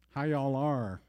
How y'all are?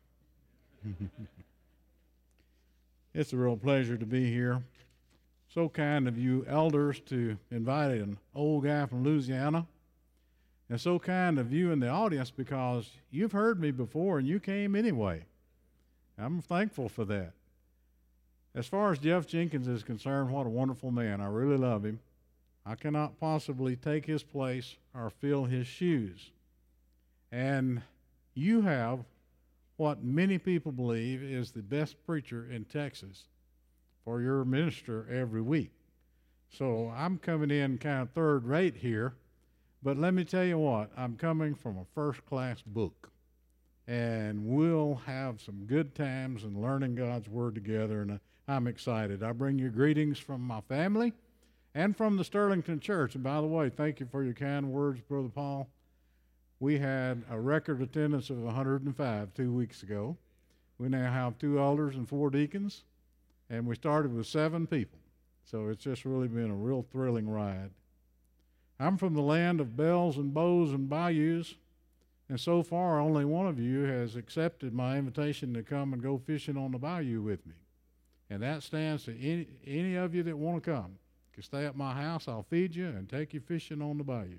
It's a real pleasure to be here. So kind of you elders to invite an old guy from Louisiana. And so kind of you in the audience because you've heard me before and you came anyway. I'm thankful for that. As far as Jeff Jenkins is concerned, what a wonderful man. I really love him. I cannot possibly take his place or fill his shoes. And you have what many people believe is the best preacher in Texas for your minister every week. So I'm coming in kind of third rate here, but let me tell you what, I'm coming from a first-class book, and we'll have some good times and learning God's Word together, and I'm excited. I bring you greetings from my family and from the Sterlington Church. And by the way, thank you for your kind words, Brother Paul. We had a record attendance of 105 2 weeks ago. We now have 2 elders and 4 deacons, and we started with 7 people. So it's just really been a real thrilling ride. I'm from the land of bells and bows and bayous, and so far only one of you has accepted my invitation to come and go fishing on the bayou with me. And that stands to any of you that want to come. You can stay at my house, I'll feed you and take you fishing on the bayou.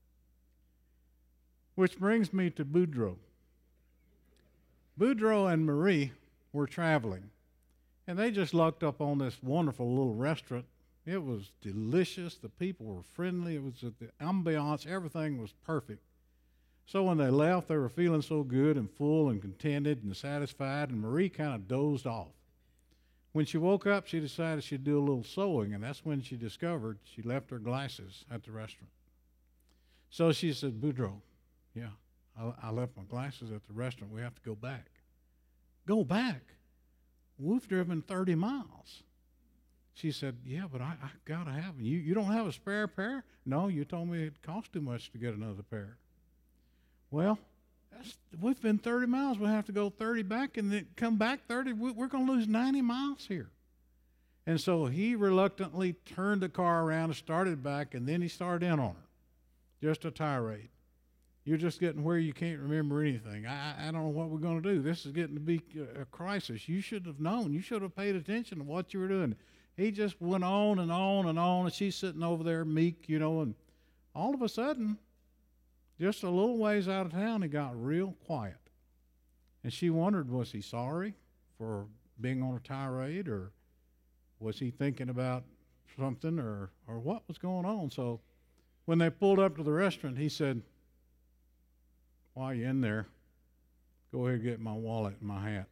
Which brings me to Boudreaux. Boudreaux and Marie were traveling, and they just lucked up on this wonderful little restaurant. It was delicious. The people were friendly. It was the ambiance. Everything was perfect. So when they left, they were feeling so good and full and contented and satisfied, and Marie kind of dozed off. When she woke up, she decided she'd do a little sewing, and that's when she discovered she left her glasses at the restaurant. So she said, Boudreaux, yeah, I left my glasses at the restaurant. We have to go back. Go back? We've driven 30 miles. She said, yeah, but I got to have them. You don't have a spare pair? No, you told me it cost too much to get another pair. Well, we've been 30 miles. We'll have to go 30 back and then come back 30. We're going to lose 90 miles here. And so he reluctantly turned the car around and started back, and then he started in on her. Just a tirade. You're just getting where you can't remember anything. I don't know what we're going to do. This is getting to be a crisis. You should have known. You should have paid attention to what you were doing. He just went on and on and on, and she's sitting over there meek, and all of a sudden, just a little ways out of town, he got real quiet. And she wondered, was he sorry for being on a tirade, or was he thinking about something, or what was going on? So when they pulled up to the restaurant, he said, while you're in there, go ahead and get my wallet and my hat.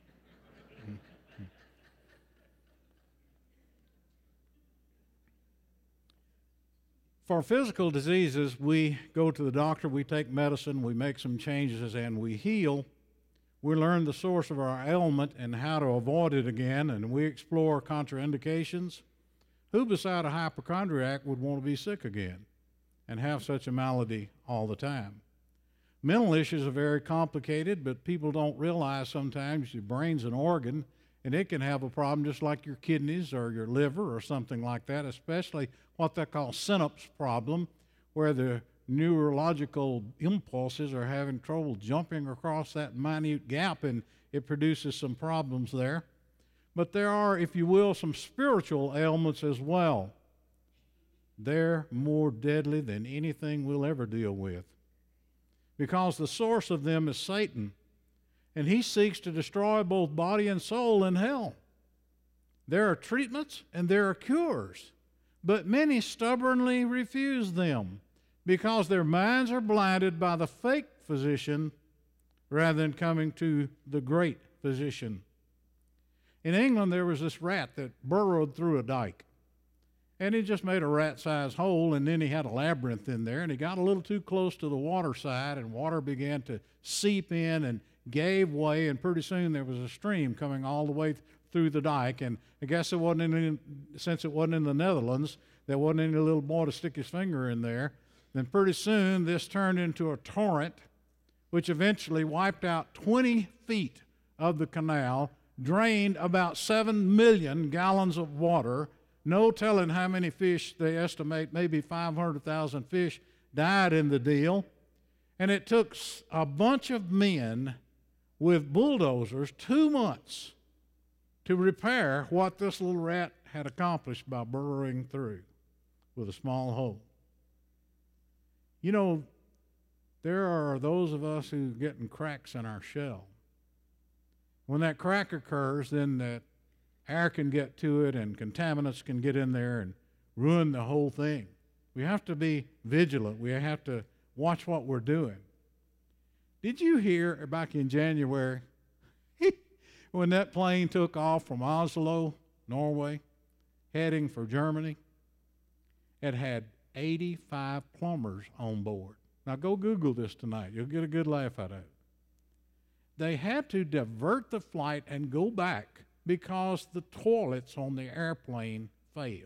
For physical diseases, we go to the doctor, we take medicine, we make some changes, and we heal. We learn the source of our ailment and how to avoid it again, and we explore contraindications. Who beside a hypochondriac would want to be sick again and have such a malady all the time? Mental issues are very complicated, but people don't realize sometimes your brain's an organ, and it can have a problem just like your kidneys or your liver or something like that, especially what they call synapse problem, where the neurological impulses are having trouble jumping across that minute gap, and it produces some problems there. But there are, if you will, some spiritual ailments as well. They're more deadly than anything we'll ever deal with, because the source of them is Satan, and he seeks to destroy both body and soul in hell. There are treatments and there are cures, but many stubbornly refuse them because their minds are blinded by the fake physician rather than coming to the great physician. In England, there was this rat that burrowed through a dike. And he just made a rat-sized hole, and then he had a labyrinth in there, and he got a little too close to the water side, and water began to seep in and gave way, and pretty soon there was a stream coming all the way through the dike. And I guess since it wasn't in the Netherlands, there wasn't any little boy to stick his finger in there. Then pretty soon this turned into a torrent, which eventually wiped out 20 feet of the canal, drained about 7 million gallons of water. No telling how many fish, they estimate maybe 500,000 fish died in the deal. And it took a bunch of men with bulldozers 2 months to repair what this little rat had accomplished by burrowing through with a small hole. You know, there are those of us who get in cracks in our shell. When that crack occurs, then that air can get to it and contaminants can get in there and ruin the whole thing. We have to be vigilant. We have to watch what we're doing. Did you hear back in January when that plane took off from Oslo, Norway, heading for Germany? It had 85 plumbers on board. Now go Google this tonight. You'll get a good laugh out of it. They had to divert the flight and go back because the toilets on the airplane failed.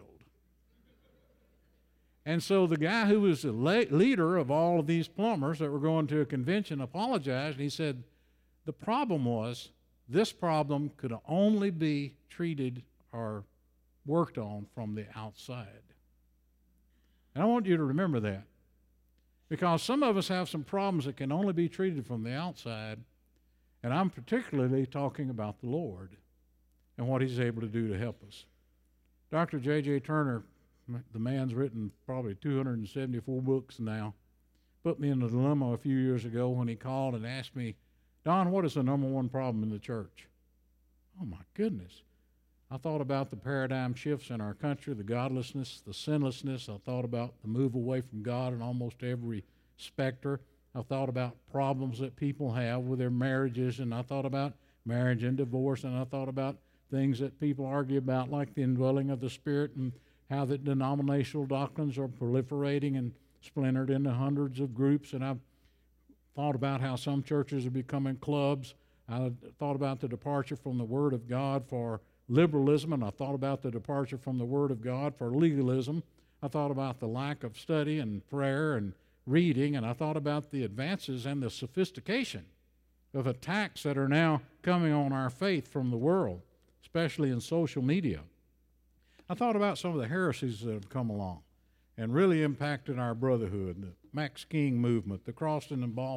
And so the guy who was the leader of all of these plumbers that were going to a convention apologized, and he said the problem was this problem could only be treated or worked on from the outside. And I want you to remember that, because some of us have some problems that can only be treated from the outside, and I'm particularly talking about the Lord and what He's able to do to help us. Dr. J.J. Turner, the man's written probably 274 books now, put me in a dilemma a few years ago when he called and asked me, Don, what is the number one problem in the church? Oh, my goodness. I thought about the paradigm shifts in our country, the godlessness, the sinlessness. I thought about the move away from God in almost every specter. I thought about problems that people have with their marriages, and I thought about marriage and divorce, and I thought about things that people argue about, like the indwelling of the Spirit, and how that denominational doctrines are proliferating and splintered into hundreds of groups. And I've thought about how some churches are becoming clubs. I thought about the departure from the Word of God for liberalism, and I thought about the departure from the Word of God for legalism. I thought about the lack of study and prayer and reading, and I thought about the advances and the sophistication of attacks that are now coming on our faith from the world, especially in social media. I thought about some of the heresies that have come along and really impacted our brotherhood, the Max King movement, the Crossroads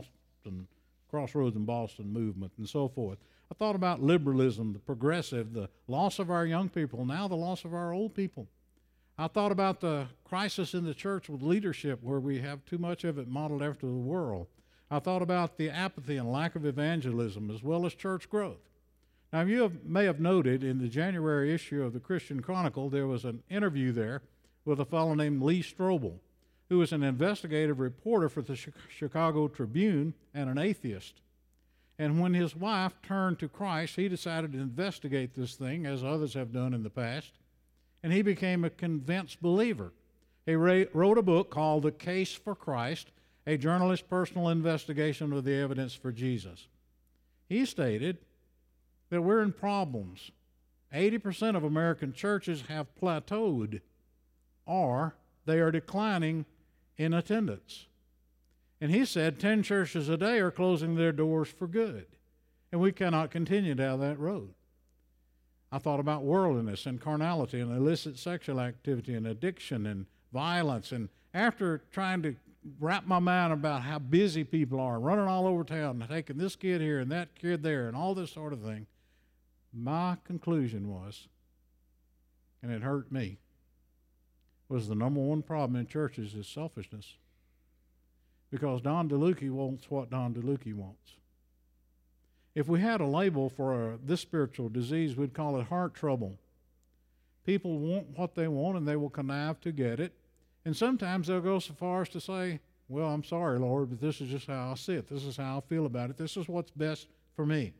in Boston movement, and so forth. I thought about liberalism, the progressive, the loss of our young people, now the loss of our old people. I thought about the crisis in the church with leadership, where we have too much of it modeled after the world. I thought about the apathy and lack of evangelism, as well as church growth. Now, you may have noted in the January issue of the Christian Chronicle, there was an interview there with a fellow named Lee Strobel, who was an investigative reporter for the Chicago Tribune and an atheist. And when his wife turned to Christ, he decided to investigate this thing, as others have done in the past, and he became a convinced believer. He wrote a book called The Case for Christ, a journalist's personal investigation of the evidence for Jesus. He stated that we're in problems. 80% of American churches have plateaued, or they are declining in attendance. And he said 10 churches a day are closing their doors for good, and we cannot continue down that road. I thought about worldliness and carnality and illicit sexual activity and addiction and violence, and after trying to wrap my mind about how busy people are, running all over town and taking this kid here and that kid there and all this sort of thing, my conclusion was, and it hurt me, was the number one problem in churches is selfishness. Because Don DeLuca wants what Don DeLuca wants. If we had a label for this spiritual disease, we'd call it heart trouble. People want what they want, and they will connive to get it. And sometimes they'll go so far as to say, well, I'm sorry, Lord, but this is just how I see it. This is how I feel about it. This is what's best for me.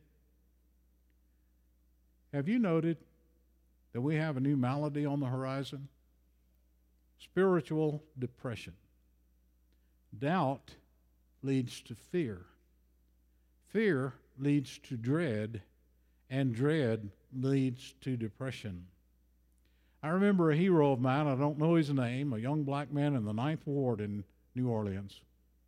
Have you noted that we have a new malady on the horizon? Spiritual depression. Doubt leads to fear. Fear leads to dread, and dread leads to depression. I remember a hero of mine, I don't know his name, a young black man in the 9th Ward in New Orleans.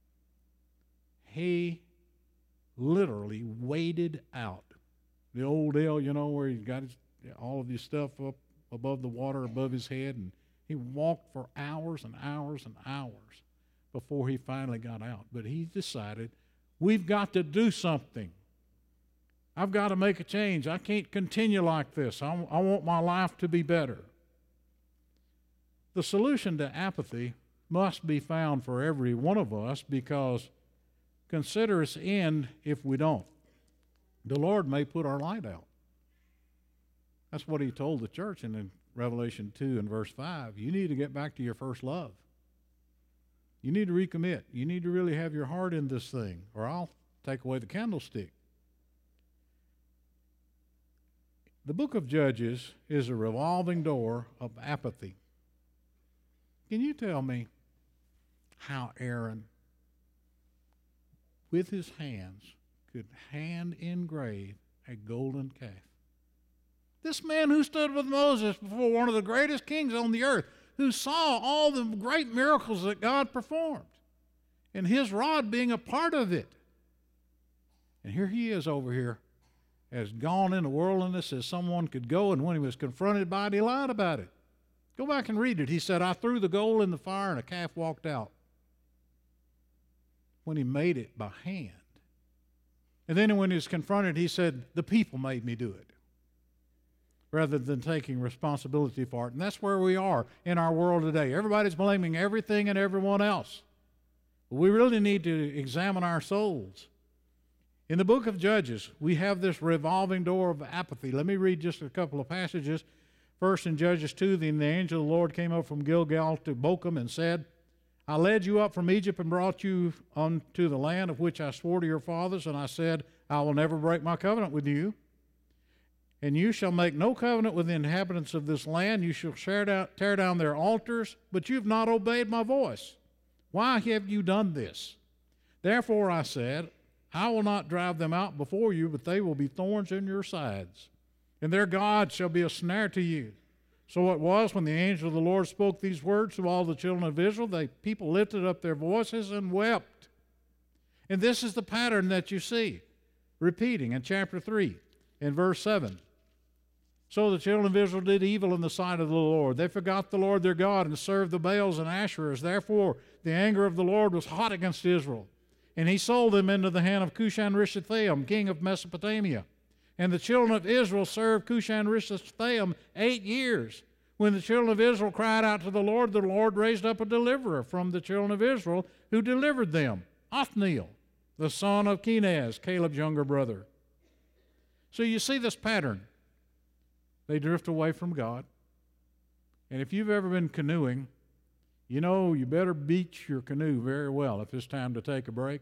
He literally waded out the old L, you know, where he's got all of his stuff up above the water above his head, and he walked for hours and hours and hours before he finally got out. But he decided, we've got to do something. I've got to make a change. I can't continue like this. I want my life to be better. The solution to apathy must be found for every one of us, because consider its end if we don't. The Lord may put our light out. That's what he told the church in Revelation 2 and verse 5. You need to get back to your first love. You need to recommit. You need to really have your heart in this thing, or I'll take away the candlestick. The book of Judges is a revolving door of apathy. Can you tell me how Aaron, with his hands, could hand engrave a golden calf? This man who stood with Moses before one of the greatest kings on the earth, who saw all the great miracles that God performed, and his rod being a part of it. And here he is over here, as gone in the worldliness as someone could go, and when he was confronted by it, he lied about it. Go back and read it. He said, I threw the gold in the fire and a calf walked out. When he made it by hand. And then when he was confronted, he said, the people made me do it, rather than taking responsibility for it. And that's where we are in our world today. Everybody's blaming everything and everyone else. But we really need to examine our souls. In the book of Judges, we have this revolving door of apathy. Let me read just a couple of passages. First, in Judges 2, then the angel of the Lord came up from Gilgal to Bochum and said, I led you up from Egypt and brought you unto the land of which I swore to your fathers, and I said, I will never break my covenant with you. And you shall make no covenant with the inhabitants of this land. You shall tear down their altars, but you have not obeyed my voice. Why have you done this? Therefore I said, I will not drive them out before you, but they will be thorns in your sides, and their God shall be a snare to you. So it was when the angel of the Lord spoke these words to all the children of Israel, the people lifted up their voices and wept. And this is the pattern that you see repeating in chapter 3, in verse 7. So the children of Israel did evil in the sight of the Lord. They forgot the Lord their God and served the Baals and Asherahs. Therefore the anger of the Lord was hot against Israel. And he sold them into the hand of Cushan-Rishathaim, king of Mesopotamia. And the children of Israel served Cushan-Rishathaim 8 years. When the children of Israel cried out to the Lord raised up a deliverer from the children of Israel, who delivered them, Othniel, the son of Kenaz, Caleb's younger brother. So you see this pattern. They drift away from God. And if you've ever been canoeing, you know you better beach your canoe very well if it's time to take a break,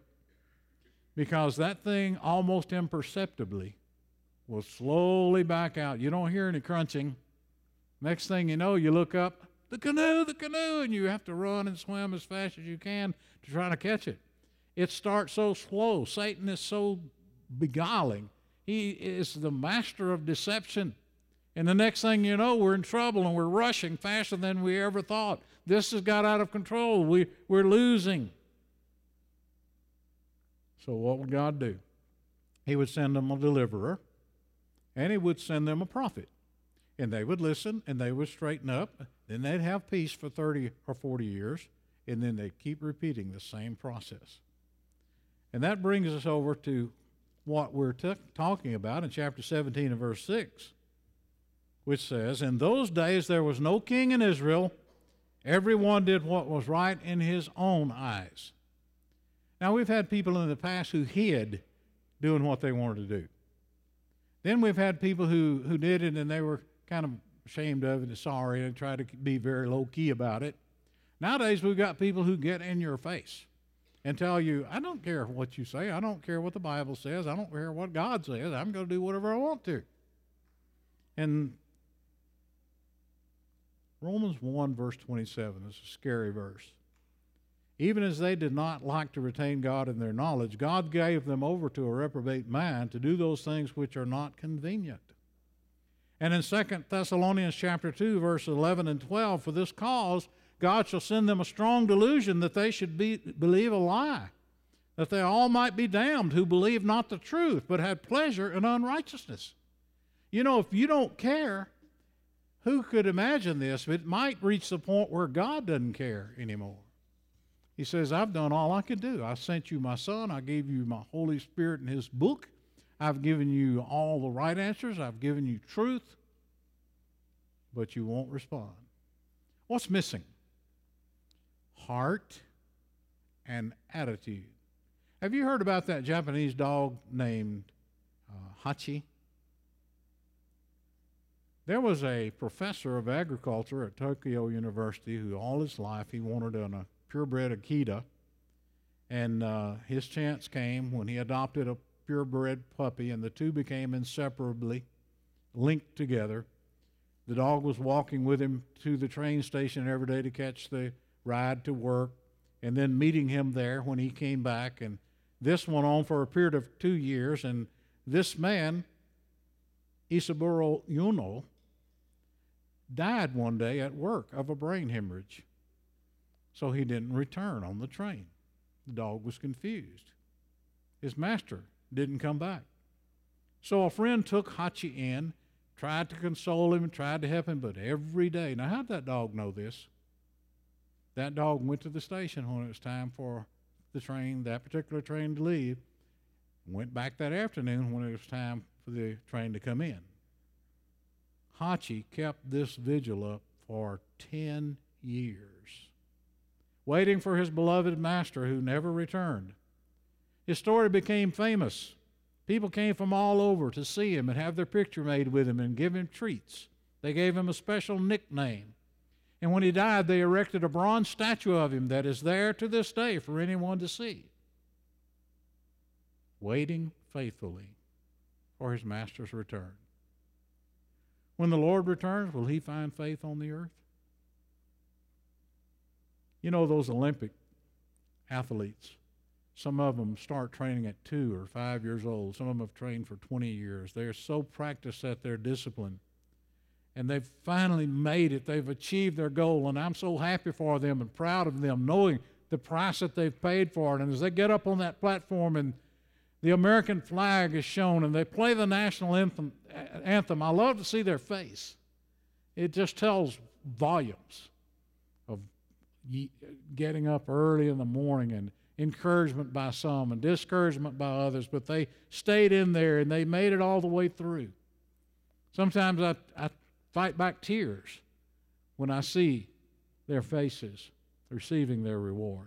because that thing almost imperceptibly will slowly back out. You don't hear any crunching. Next thing you know, you look up, the canoe, and you have to run and swim as fast as you can to try to catch it. It starts so slow. Satan is so beguiling. He is the master of deception. And the next thing you know, we're in trouble and we're rushing faster than we ever thought. This has got out of control. We're losing. So what would God do? He would send them a deliverer, and he would send them a prophet. And they would listen, and they would straighten up. Then they'd have peace for 30 or 40 years, and then they'd keep repeating the same process. And that brings us over to what we're talking about in chapter 17 and verse 6, which says, in those days there was no king in Israel. Everyone did what was right in his own eyes. Now, we've had people in the past who hid doing what they wanted to do. Then we've had people who did it and they were kind of ashamed of it and sorry and tried to be very low-key about it. Nowadays, we've got people who get in your face and tell you, I don't care what you say. I don't care what the Bible says. I don't care what God says. I'm going to do whatever I want to. And Romans 1, verse 27 is a scary verse. Even as they did not like to retain God in their knowledge, God gave them over to a reprobate mind to do those things which are not convenient. And in 2 Thessalonians chapter 2, verse 11 and 12, for this cause God shall send them a strong delusion that they should believe a lie, that they all might be damned who believe not the truth, but had pleasure in unrighteousness. You know, if you don't care, who could imagine this? It might reach the point where God doesn't care anymore. He says, I've done all I could do. I sent you my Son. I gave you my Holy Spirit and His book. I've given you all the right answers. I've given you truth, but you won't respond. What's missing? Heart and attitude. Have you heard about that Japanese dog named Hachi? There was a professor of agriculture at Tokyo University who all his life he wanted a purebred Akita, and his chance came when he adopted a purebred puppy, and the two became inseparably linked together. The dog was walking with him to the train station every day to catch the ride to work, and then meeting him there when he came back, and this went on for a period of 2 years, and this man, Isaburo Yuno, died one day at work of a brain hemorrhage. So he didn't return on the train. The dog was confused. His master didn't come back. So a friend took Hachi in, tried to console him, tried to help him, but every day. Now, how'd that dog know this? That dog went to the station when it was time for the train, that particular train, to leave. Went back that afternoon when it was time for the train to come in. Hachi kept this vigil up for 10 years, waiting for his beloved master who never returned. His story became famous. People came from all over to see him and have their picture made with him and give him treats. They gave him a special nickname. And when he died, they erected a bronze statue of him that is there to this day for anyone to see, waiting faithfully for his master's return. When the Lord returns, will he find faith on the earth? You know, those Olympic athletes, some of them start training at 2 or 5 years old. Some of them have trained for 20 years. They're so practiced at their discipline. And they've finally made it. They've achieved their goal. And I'm so happy for them and proud of them, knowing the price that they've paid for it. And as they get up on that platform and the American flag is shown and they play the national anthem, I love to see their face. It just tells volumes of getting up early in the morning and encouragement by some and discouragement by others, but they stayed in there and they made it all the way through. Sometimes I fight back tears when I see their faces receiving their reward.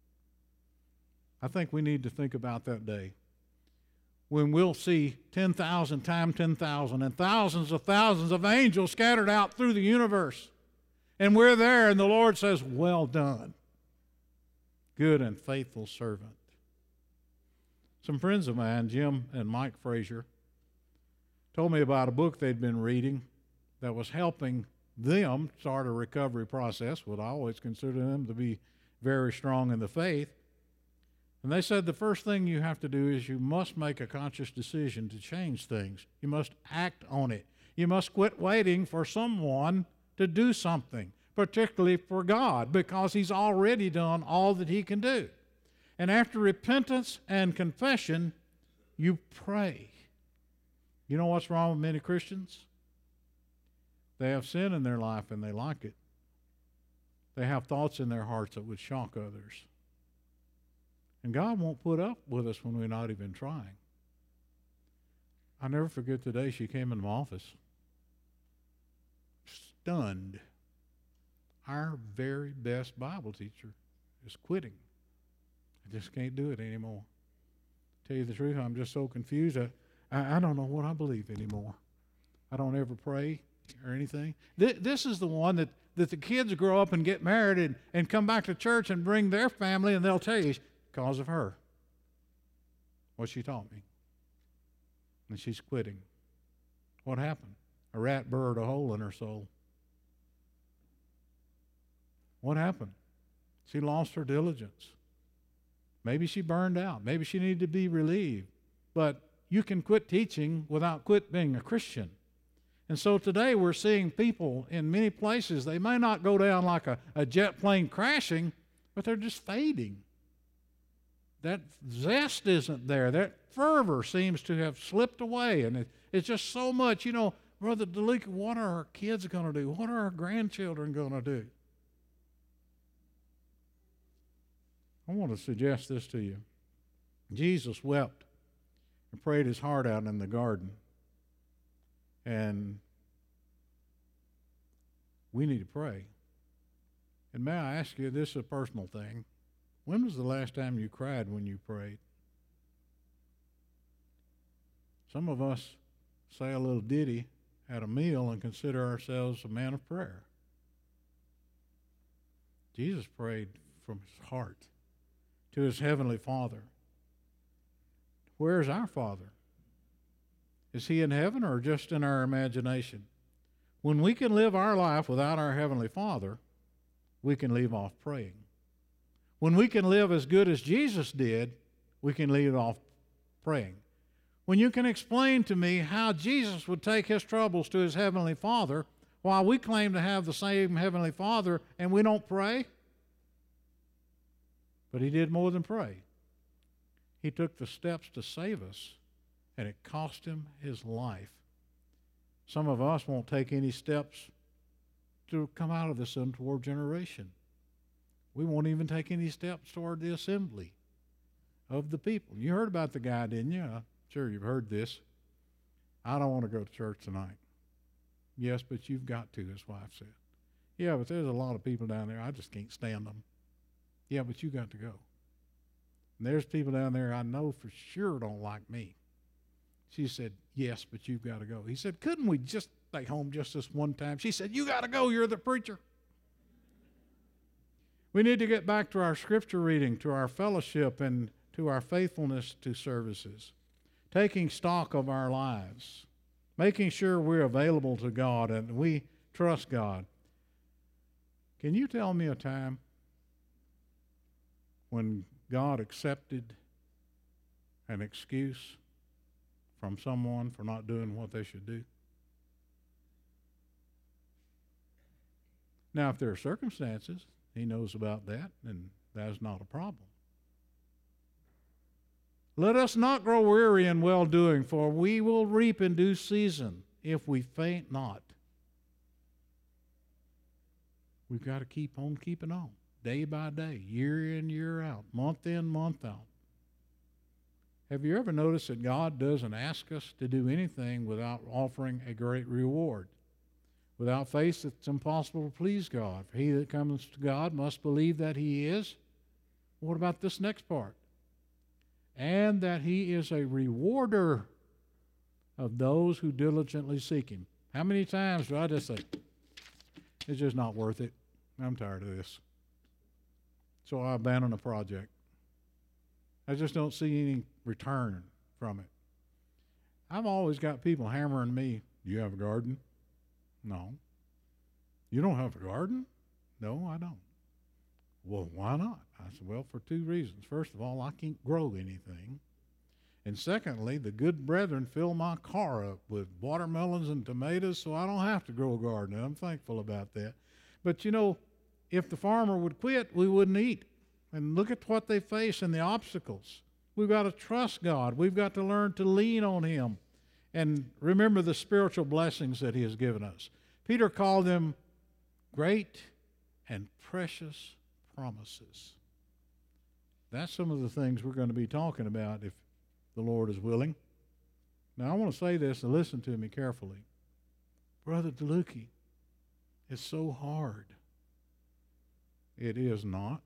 I think we need to think about that day when we'll see 10,000 times 10,000 and thousands of angels scattered out through the universe. And we're there and the Lord says, "Well done, good and faithful servant." Some friends of mine, Jim and Mike Frazier, told me about a book they'd been reading that was helping them start a recovery process. Would I always consider them to be very strong in the faith. And they said the first thing you have to do is you must make a conscious decision to change things. You must act on it. You must quit waiting for someone to do something, particularly for God, because He's already done all that He can do. And after repentance and confession, you pray. You know what's wrong with many Christians? They have sin in their life and they like it. They have thoughts in their hearts that would shock others. And God won't put up with us when we're not even trying. I'll never forget the day she came in my office, stunned. Our very best Bible teacher is quitting. I just can't do it anymore. Tell you the truth, I'm just so confused. I don't know what I believe anymore. I don't ever pray or anything. This is the one that the kids grow up and get married and come back to church and bring their family, and they'll tell you, because of her, what she taught me. And she's quitting. What happened? A rat burrowed a hole in her soul. What happened? She lost her diligence. Maybe she burned out. Maybe she needed to be relieved. But you can quit teaching without quit being a Christian. And so today we're seeing people in many places, they may not go down like a jet plane crashing, but they're just fading. That zest isn't there. That fervor seems to have slipped away. And it's just so much, you know, Brother DeLeek, what are our kids going to do? What are our grandchildren going to do? I want to suggest this to you. Jesus wept and prayed his heart out in the garden. And we need to pray. And may I ask you, this is a personal thing. When was the last time you cried when you prayed? Some of us say a little ditty at a meal and consider ourselves a man of prayer. Jesus prayed from his heart to his heavenly Father. Where is our Father? Is he in heaven or just in our imagination? When we can live our life without our heavenly Father, we can leave off praying. When we can live as good as Jesus did, we can leave off praying. When you can explain to me how Jesus would take his troubles to his heavenly Father while we claim to have the same heavenly Father and we don't pray? But he did more than pray. He took the steps to save us, and it cost him his life. Some of us won't take any steps to come out of this untoward generation. We won't even take any steps toward the assembly of the people. You heard about the guy, didn't you? I'm sure you've heard this. I don't want to go to church tonight. Yes, but you've got to, his wife said. Yeah, but there's a lot of people down there. I just can't stand them. Yeah, but you got to go. And there's people down there I know for sure don't like me. She said, yes, but you've got to go. He said, couldn't we just stay home just this one time? She said, you got to go. You're the preacher. We need to get back to our scripture reading, to our fellowship, and to our faithfulness to services. Taking stock of our lives. Making sure we're available to God and we trust God. Can you tell me a time when God accepted an excuse from someone for not doing what they should do? Now, if there are circumstances, he knows about that, and that's not a problem. Let us not grow weary in well-doing, for we will reap in due season if we faint not. We've got to keep on keeping on, day by day, year in, year out, month in, month out. Have you ever noticed that God doesn't ask us to do anything without offering a great reward? Without faith, it's impossible to please God. For he that comes to God must believe that he is. What about this next part? And that he is a rewarder of those who diligently seek him. How many times do I just say, it's just not worth it. I'm tired of this. So I abandon the project. I just don't see any return from it. I've always got people hammering me, do you have a garden? No. You don't have a garden? No, I don't. Well, why not? I said, well, for two reasons. First of all, I can't grow anything. And secondly, the good brethren fill my car up with watermelons and tomatoes, so I don't have to grow a garden. And I'm thankful about that. But, you know, if the farmer would quit, we wouldn't eat. And look at what they face and the obstacles. We've got to trust God. We've got to learn to lean on him and remember the spiritual blessings that he has given us. Peter called them great and precious promises. That's some of the things we're going to be talking about if the Lord is willing. Now, I want to say this and listen to me carefully. Brother DeLucchi, it's so hard. It is not.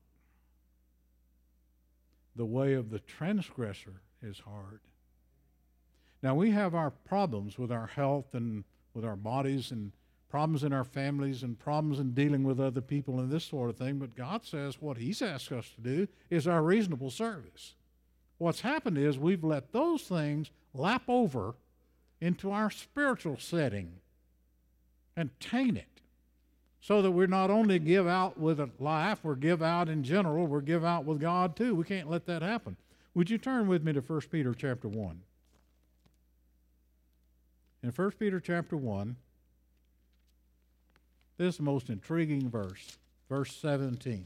The way of the transgressor is hard. Now, we have our problems with our health and with our bodies and problems in our families and problems in dealing with other people and this sort of thing, but God says what he's asked us to do is our reasonable service. What's happened is we've let those things lap over into our spiritual setting and taint it so that we're not only give out with a life, we're give out in general, we're give out with God too. We can't let that happen. Would you turn with me to 1 Peter chapter 1? In 1 Peter chapter 1, this is the most intriguing verse, verse 17.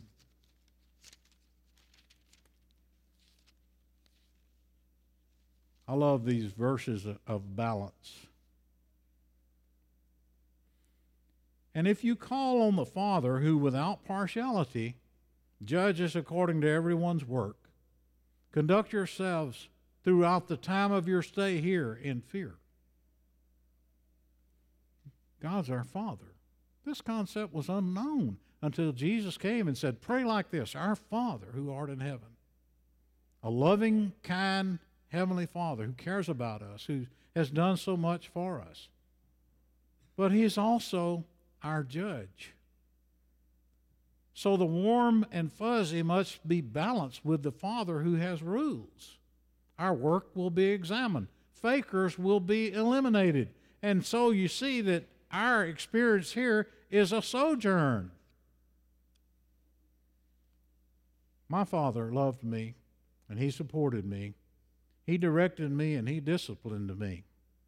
I love these verses of balance. And if you call on the Father, who without partiality judges according to everyone's work, conduct yourselves throughout the time of your stay here in fear. God's our Father. This concept was unknown until Jesus came and said, pray like this, our Father who art in heaven. A loving, kind, heavenly Father who cares about us, who has done so much for us. But He's also our judge. So the warm and fuzzy must be balanced with the Father who has rules. Our work will be examined. Fakers will be eliminated. And so you see that our experience here is a sojourn. My Father loved me, and He supported me. He directed me, and He disciplined me.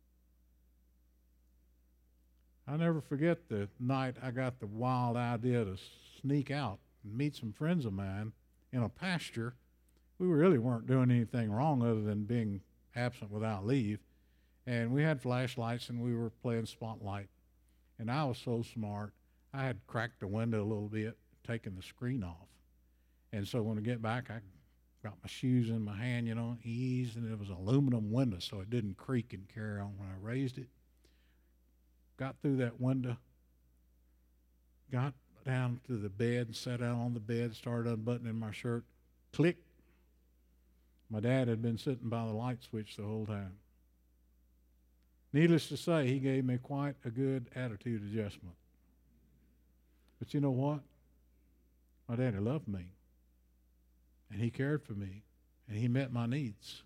I'll never forget the night I got the wild idea to sneak out and meet some friends of mine in a pasture. We really weren't doing anything wrong other than being absent without leave. And we had flashlights, and we were playing Spotlight. And I was so smart, I had cracked the window a little bit, taken the screen off. And so when we get back, I got my shoes in my hand, eased, and it was an aluminum window, so it didn't creak and carry on when I raised it. Got through that window, got down to the bed, sat down on the bed, started unbuttoning my shirt. Click. My dad had been sitting by the light switch the whole time. Needless to say, he gave me quite a good attitude adjustment. But you know what? My daddy loved me, and he cared for me, and he met my needs.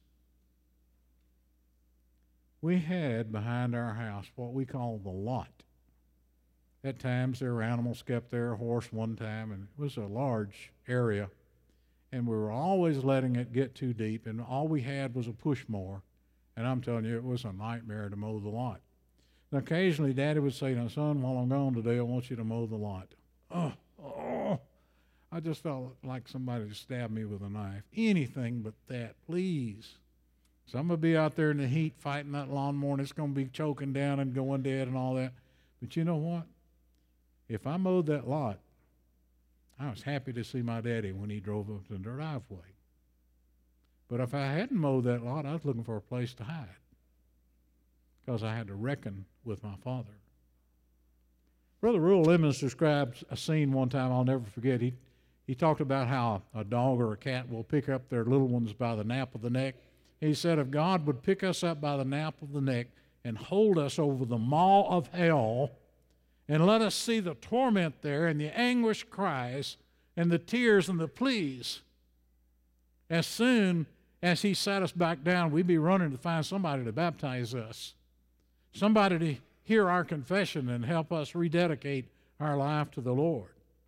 We had behind our house what we call the lot. At times there were animals kept there, a horse one time, and it was a large area. And we were always letting it get too deep, and all we had was a push mower. And I'm telling you, it was a nightmare to mow the lot. And occasionally Daddy would say, now son, while I'm gone today, I want you to mow the lot. Oh, I just felt like somebody just stabbed me with a knife. Anything but that, please. So I'm going to be out there in the heat fighting that lawnmower, and it's going to be choking down and going dead and all that. But you know what? If I mowed that lot, I was happy to see my daddy when he drove up to the driveway. But if I hadn't mowed that lot, I was looking for a place to hide because I had to reckon with my father. Brother Ruel Emmons described a scene one time I'll never forget. He talked about how a dog or a cat will pick up their little ones by the nape of the neck. He said if God would pick us up by the nape of the neck and hold us over the maw of hell and let us see the torment there and the anguish cries and the tears and the pleas, as soon as He sat us back down, we'd be running to find somebody to baptize us, somebody to hear our confession and help us rededicate our life to the Lord.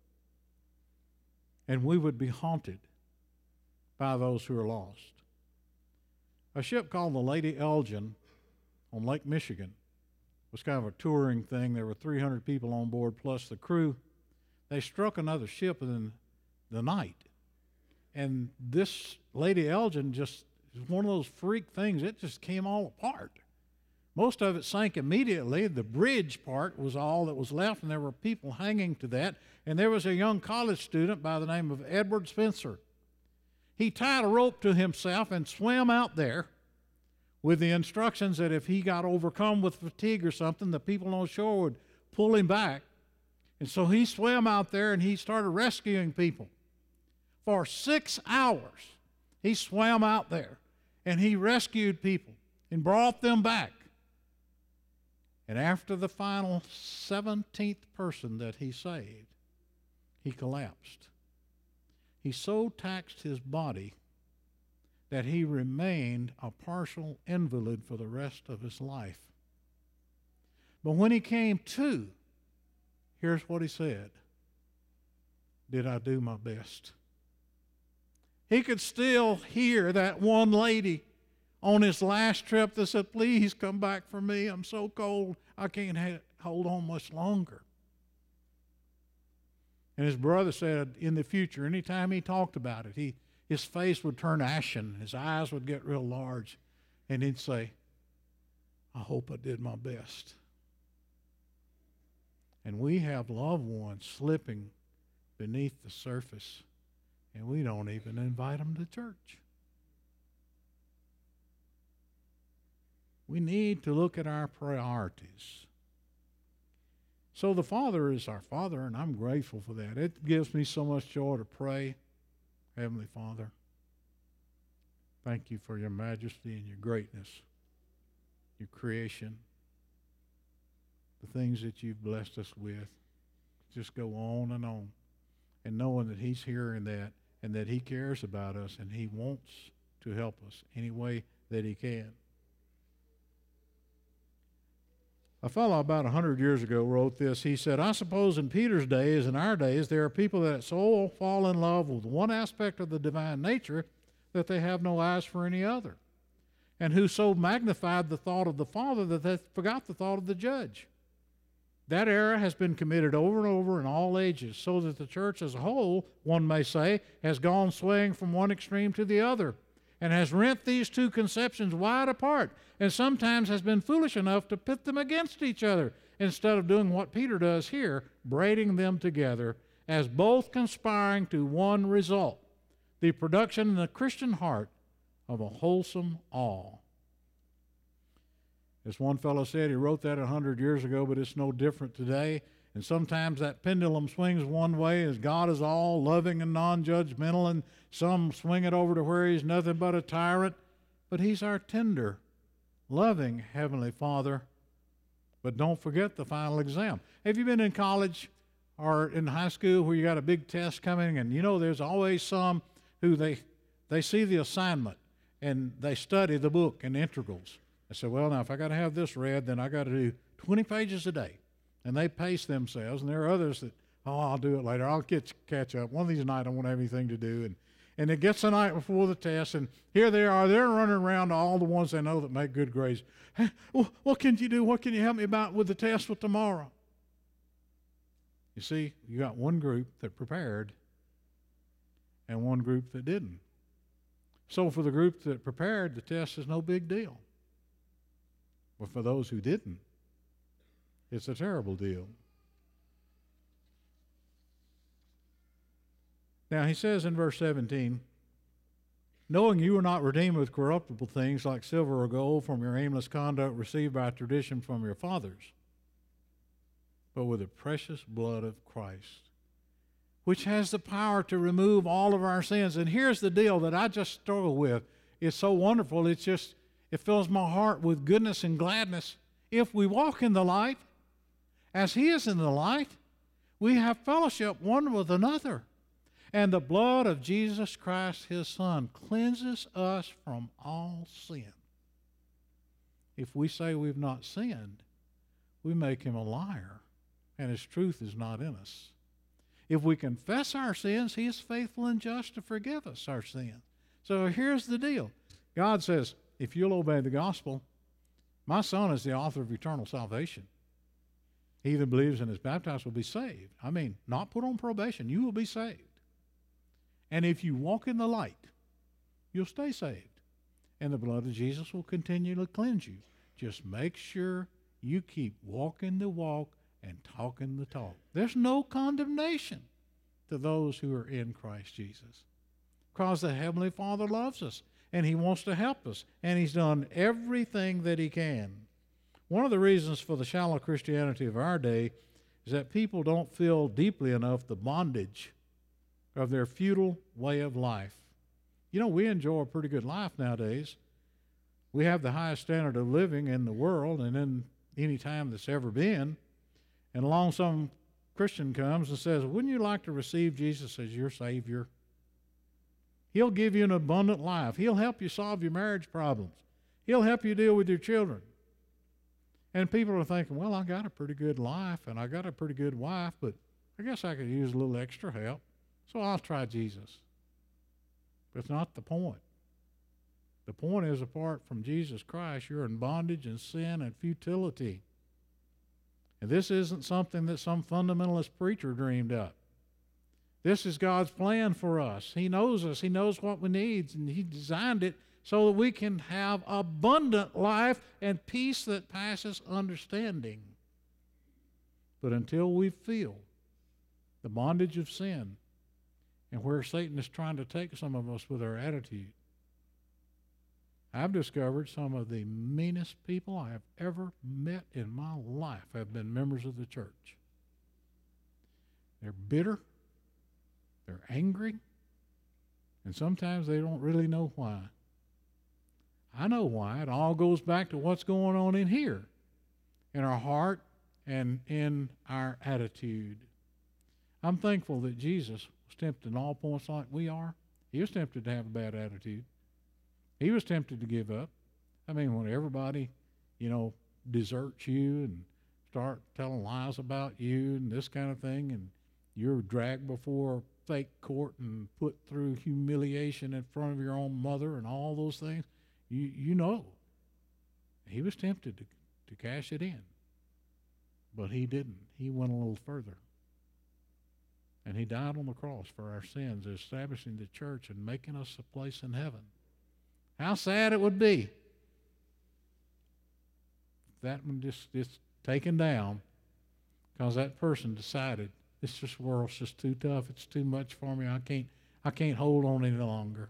And we would be haunted by those who are lost. A ship called the Lady Elgin on Lake Michigan was kind of a touring thing. There were 300 people on board plus the crew. They struck another ship in the night. And this Lady Elgin just is one of those freak things. It just came all apart. Most of it sank immediately. The bridge part was all that was left, and there were people hanging to that. And there was a young college student by the name of Edward Spencer. He tied a rope to himself and swam out there with the instructions that if he got overcome with fatigue or something, the people on shore would pull him back. And so he swam out there and he started rescuing people. For 6 hours, he swam out there and he rescued people and brought them back. And after the final 17th person that he saved, he collapsed. He so taxed his body that he remained a partial invalid for the rest of his life. But when he came to, here's what he said: did I do my best? He could still hear that one lady on his last trip that said, please come back for me. I'm so cold, I can't hold on much longer. And his brother said in the future, anytime he talked about it, his face would turn ashen, his eyes would get real large, and he'd say, I hope I did my best. And we have loved ones slipping beneath the surface, and we don't even invite them to church. We need to look at our priorities. So the Father is our Father, and I'm grateful for that. It gives me so much joy to pray, Heavenly Father, thank you for your majesty and your greatness, your creation, the things that you've blessed us with. Just go on, and knowing that He's hearing that and that He cares about us and He wants to help us any way that He can. A fellow about 100 years ago wrote this. He said, I suppose in Peter's days and our days there are people that so fall in love with one aspect of the divine nature that they have no eyes for any other, and who so magnified the thought of the Father that they forgot the thought of the judge. That error has been committed over and over in all ages, so that the church as a whole, one may say, has gone swaying from one extreme to the other, and has rent these two conceptions wide apart, and sometimes has been foolish enough to pit them against each other, instead of doing what Peter does here, braiding them together as both conspiring to one result, the production in the Christian heart of a wholesome awe. As one fellow said, he wrote that 100 years ago, but it's no different today. And sometimes that pendulum swings one way as God is all loving and non-judgmental, and some swing it over to where He's nothing but a tyrant. But He's our tender, loving Heavenly Father. But don't forget the final exam. Have you been in college or in high school where you got a big test coming, and you know there's always some who they see the assignment and they study the book and integrals. I said, well, now if I got to have this read, then I got to do 20 pages a day. And they pace themselves, and there are others that, I'll do it later. I'll catch up. One of these nights I won't have anything to do. And it gets the night before the test, and here they are. They're running around to all the ones they know that make good grades. Hey, what can you do? What can you help me about with the test for tomorrow? You see, you got one group that prepared and one group that didn't. So for the group that prepared, the test is no big deal. But for those who didn't, it's a terrible deal. Now he says in verse 17, knowing you were not redeemed with corruptible things like silver or gold from your aimless conduct received by tradition from your fathers, but with the precious blood of Christ, which has the power to remove all of our sins. And here's the deal that I just struggle with. It's so wonderful. It fills my heart with goodness and gladness. If we walk in the light, as He is in the light, we have fellowship one with another. And the blood of Jesus Christ, His Son, cleanses us from all sin. If we say we've not sinned, we make Him a liar, and His truth is not in us. If we confess our sins, He is faithful and just to forgive us our sins. So here's the deal. God says, if you'll obey the gospel, my Son is the author of eternal salvation. He that believes and is baptized will be saved. I mean, not put on probation. You will be saved. And if you walk in the light, you'll stay saved. And the blood of Jesus will continually cleanse you. Just make sure you keep walking the walk and talking the talk. There's no condemnation to those who are in Christ Jesus, because the Heavenly Father loves us, and He wants to help us, and He's done everything that He can. One of the reasons for the shallow Christianity of our day is that people don't feel deeply enough the bondage of their futile way of life. You know, we enjoy a pretty good life nowadays. We have the highest standard of living in the world and in any time that's ever been. And along some Christian comes and says, wouldn't you like to receive Jesus as your Savior? He'll give you an abundant life. He'll help you solve your marriage problems. He'll help you deal with your children. And people are thinking, well, I got a pretty good life and I got a pretty good wife, but I guess I could use a little extra help, so I'll try Jesus. But it's not the point. The point is, apart from Jesus Christ, you're in bondage and sin and futility. And this isn't something that some fundamentalist preacher dreamed up. This is God's plan for us. He knows us. He knows what we need, and He designed it so that we can have abundant life and peace that passes understanding. But until we feel the bondage of sin and where Satan is trying to take some of us with our attitude, I've discovered some of the meanest people I have ever met in my life have been members of the church. They're bitter, they're angry, and sometimes they don't really know why. I know why. It all goes back to what's going on in here, in our heart and in our attitude. I'm thankful that Jesus was tempted in all points like we are. He was tempted to have a bad attitude. He was tempted to give up. I mean, when everybody, deserts you and start telling lies about you and this kind of thing, and you're dragged before a fake court and put through humiliation in front of your own mother and all those things, you know. He was tempted to cash it in. But he didn't. He went a little further. And he died on the cross for our sins, establishing the church and making us a place in heaven. How sad it would be if that one just taken down because that person decided this world's just too tough. It's too much for me. I can't hold on any longer.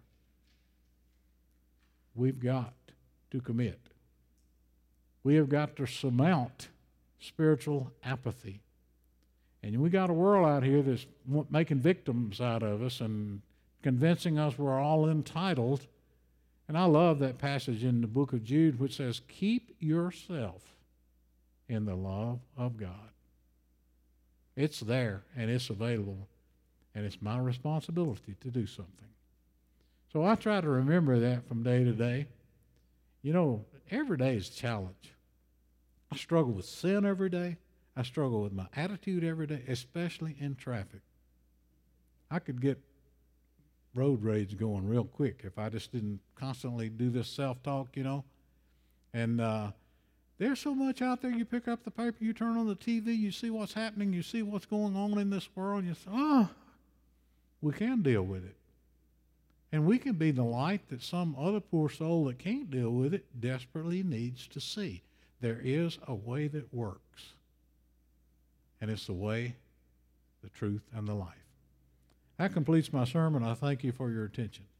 We've got to commit. We have got to surmount spiritual apathy. And we got a world out here that's making victims out of us and convincing us we're all entitled. And I love that passage in the book of Jude which says, keep yourself in the love of God. It's there and it's available, and it's my responsibility to do something. So I try to remember that from day to day. Every day is a challenge. I struggle with sin every day. I struggle with my attitude every day, especially in traffic. I could get road rage going real quick if I just didn't constantly do this self-talk, And there's so much out there. You pick up the paper, you turn on the TV, you see what's happening, you see what's going on in this world, and you say, we can deal with it. And we can be the light that some other poor soul that can't deal with it desperately needs to see. There is a way that works. And it's the way, the truth, and the life. That completes my sermon. I thank you for your attention.